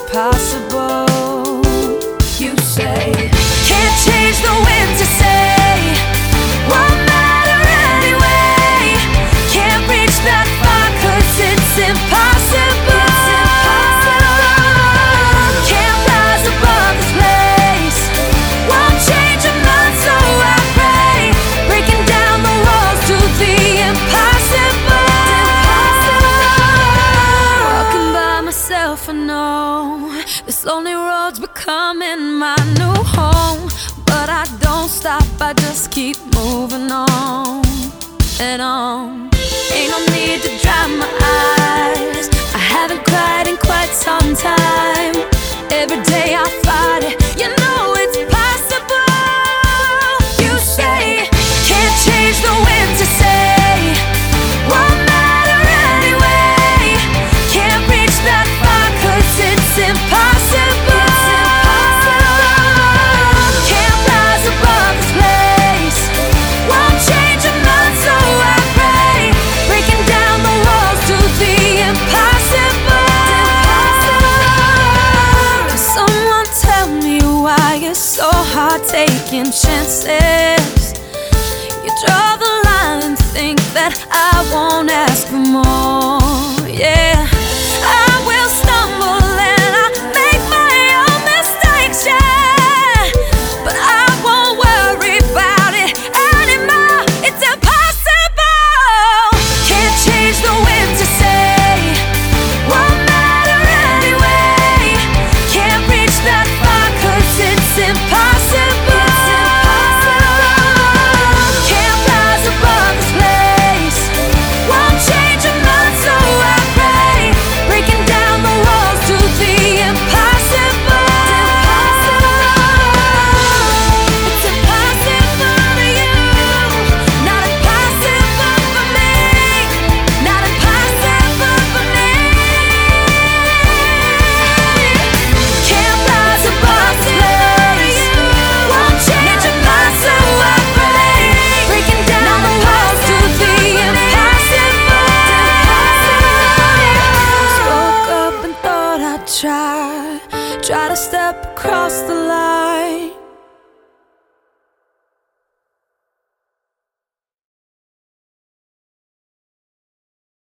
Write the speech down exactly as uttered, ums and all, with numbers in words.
impossible. You say, can't change the wind to say, won't matter anyway. Can't reach that far 'cause it's impossible. Can't rise above this place. Won't change a mind, so I pray. Breaking down the walls to the impossible. Walking by myself, I know this lonely road's becoming my new home. But I don't stop, I just keep moving on and on. Ain't no need to dry my eyes. I haven't cried in quite some time. Every day I fight it, you know it's possible. You say, can't change the wind to say, won't matter anyway. Can't reach that far 'cause it's impossible. Can't rise above this place. Won't change a mind, so I pray. Breaking down the walls to the impossible. Someone tell me why you're so hard taking chances. You draw the line and think that I won't ask for more. Yeah, I will stumble and I make my own mistakes, yeah, but I won't worry about it anymore. It's impossible. Can't change the wind to say, won't matter anyway. Can't reach that far 'cause it's impossible. Can't rise above this place. Won't change a mind, so I pray. Breaking down the walls to the impossible. It's impossible to you, not impossible for me. Not impossible for me. Can't rise above this place. Won't change a mind, so I pray. Breaking down the walls to the impossible. Spoke up and thought I'd try, try to step across the line.